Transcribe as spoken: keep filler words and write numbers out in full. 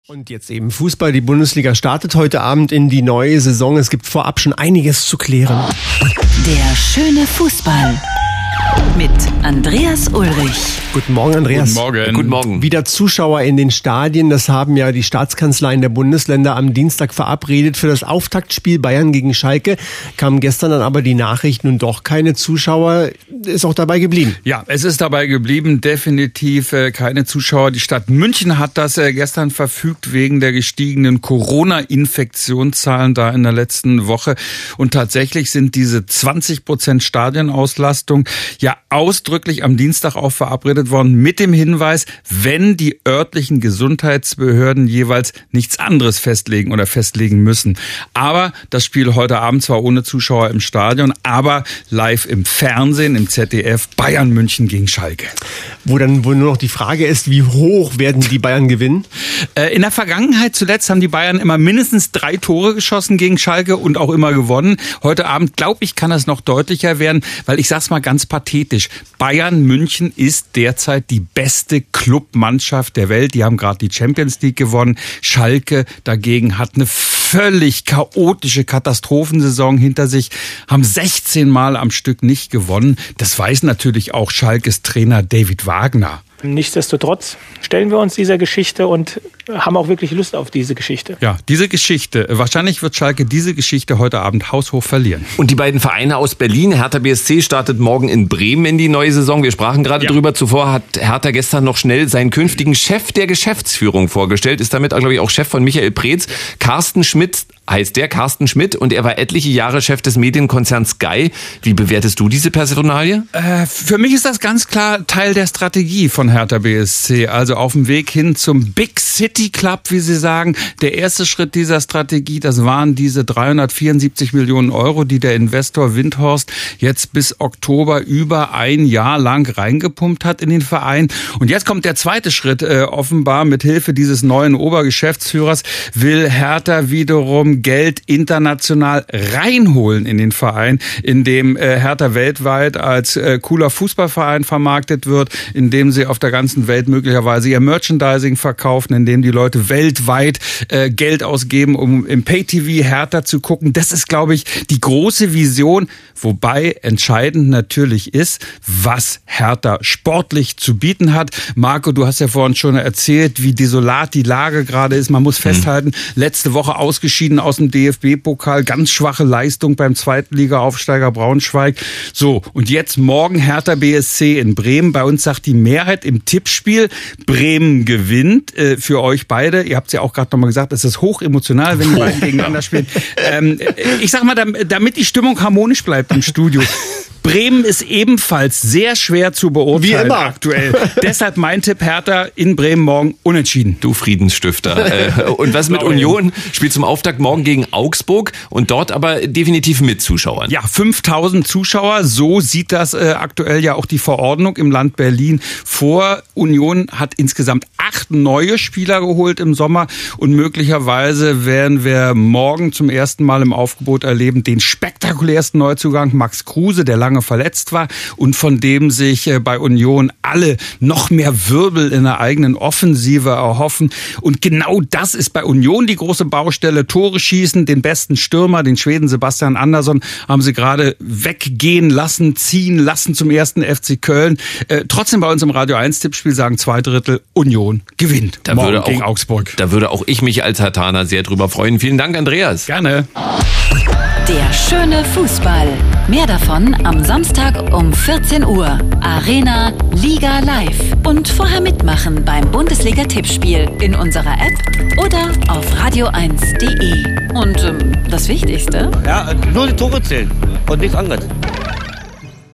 Und jetzt eben Fußball. Die Bundesliga startet heute Abend in die neue Saison. Es gibt vorab schon einiges zu klären. Der schöne Fußball mit Andreas Ulrich. Guten Morgen, Andreas. Guten Morgen. Guten Morgen. Wieder Zuschauer in den Stadien. Das haben ja die Staatskanzleien der Bundesländer am Dienstag verabredet für das Auftaktspiel Bayern gegen Schalke. Kamen gestern dann aber die Nachricht, nun doch keine Zuschauer. Ist auch dabei geblieben. Ja, es ist dabei geblieben. Definitiv äh, keine Zuschauer. Die Stadt München hat das äh, gestern verfügt wegen der gestiegenen Corona-Infektionszahlen da in der letzten Woche. Und tatsächlich sind diese zwanzig Prozent Stadionauslastung ja ausdrücklich am Dienstag auch verabredet worden mit dem Hinweis, wenn die örtlichen Gesundheitsbehörden jeweils nichts anderes festlegen oder festlegen müssen. Aber das Spiel heute Abend zwar ohne Zuschauer im Stadion, aber live im Fernsehen, im Z D F, Bayern München gegen Schalke. Wo dann wohl nur noch die Frage ist, wie hoch werden die Bayern gewinnen? Äh, in der Vergangenheit zuletzt haben die Bayern immer mindestens drei Tore geschossen gegen Schalke und auch immer gewonnen. Heute Abend, glaube ich, kann das noch deutlicher werden, weil ich sag's mal ganz pathetisch. Bayern München ist derzeit die beste Clubmannschaft der Welt. Die haben gerade die Champions League gewonnen. Schalke dagegen hat eine völlig chaotische Katastrophensaison hinter sich, haben sechzehn Mal am Stück nicht gewonnen. Das weiß natürlich auch Schalkes Trainer David Wagner. Nichtsdestotrotz stellen wir uns dieser Geschichte und haben auch wirklich Lust auf diese Geschichte. Ja, diese Geschichte. Wahrscheinlich wird Schalke diese Geschichte heute Abend haushoch verlieren. Und die beiden Vereine aus Berlin, Hertha B S C startet morgen in Bremen in die neue Saison. Wir sprachen gerade Ja. drüber. Zuvor hat Hertha gestern noch schnell seinen künftigen Chef der Geschäftsführung vorgestellt. Ist damit, glaube ich, auch Chef von Michael Preetz. Carsten Schmidt heißt der, Carsten Schmidt. Und er war etliche Jahre Chef des Medienkonzerns Sky. Wie bewertest du diese Personalie? Äh, für mich ist das ganz klar Teil der Strategie von Hertha B S C. Also auf dem Weg hin zum Big City Club, wie sie sagen. Der erste Schritt dieser Strategie, das waren diese dreihundertvierundsiebzig Millionen Euro, die der Investor Windhorst jetzt bis Oktober über ein Jahr lang reingepumpt hat in den Verein. Und jetzt kommt der zweite Schritt. Äh, offenbar mit Hilfe dieses neuen Obergeschäftsführers will Hertha wiederum Geld international reinholen in den Verein, in dem äh, Hertha weltweit als äh, cooler Fußballverein vermarktet wird, in dem sie auf der ganzen Welt möglicherweise ihr Merchandising verkaufen, in dem die Leute weltweit äh, Geld ausgeben, um im Pay-T V Hertha zu gucken. Das ist, glaube ich, die große Vision, wobei entscheidend natürlich ist, was Hertha sportlich zu bieten hat. Marco, du hast ja vorhin schon erzählt, wie desolat die Lage gerade ist. Man muss festhalten, letzte Woche ausgeschieden aus dem D F B-Pokal, ganz schwache Leistung beim Zweitliga-Aufsteiger Braunschweig. So, und jetzt morgen Hertha B S C in Bremen. Bei uns sagt die Mehrheit im Tippspiel, Bremen gewinnt. Äh, für euch beide, ihr habt es ja auch gerade nochmal gesagt, es ist hoch emotional, wenn die beiden gegeneinander spielen. Ähm, ich sag mal, damit die Stimmung harmonisch bleibt im Studio. Bremen ist ebenfalls sehr schwer zu beurteilen. Wie immer. Aktuell. Deshalb mein Tipp, Hertha in Bremen morgen unentschieden. Du Friedensstifter. Äh, und was mit Union? Spielt zum Auftakt morgen gegen Augsburg und dort aber definitiv mit Zuschauern. Ja, fünftausend Zuschauer, so sieht das äh, aktuell ja auch die Verordnung im Land Berlin vor. Union hat insgesamt acht neue Spieler geholt im Sommer und möglicherweise werden wir morgen zum ersten Mal im Aufgebot erleben den spektakulärsten Neuzugang Max Kruse, der lange verletzt war und von dem sich äh, bei Union alle noch mehr Wirbel in der eigenen Offensive erhoffen. Und genau das ist bei Union die große Baustelle. Tore schießen, den besten Stürmer, den Schweden Sebastian Andersson, haben sie gerade weggehen lassen, ziehen lassen zum ersten F C Köln. Äh, trotzdem bei uns im Radio eins Tippspiel sagen zwei Drittel Union gewinnt. Da morgen würde auch, gegen Augsburg. Da würde auch ich mich als Herthaner sehr drüber freuen. Vielen Dank, Andreas. Gerne. Der schöne Fußball. Mehr davon am Samstag um vierzehn Uhr. Arena Liga Live. Und vorher mitmachen beim Bundesliga-Tippspiel in unserer App oder auf radio eins punkt de. Und ähm, das Wichtigste? Ja, nur die Tore zählen und nichts anderes.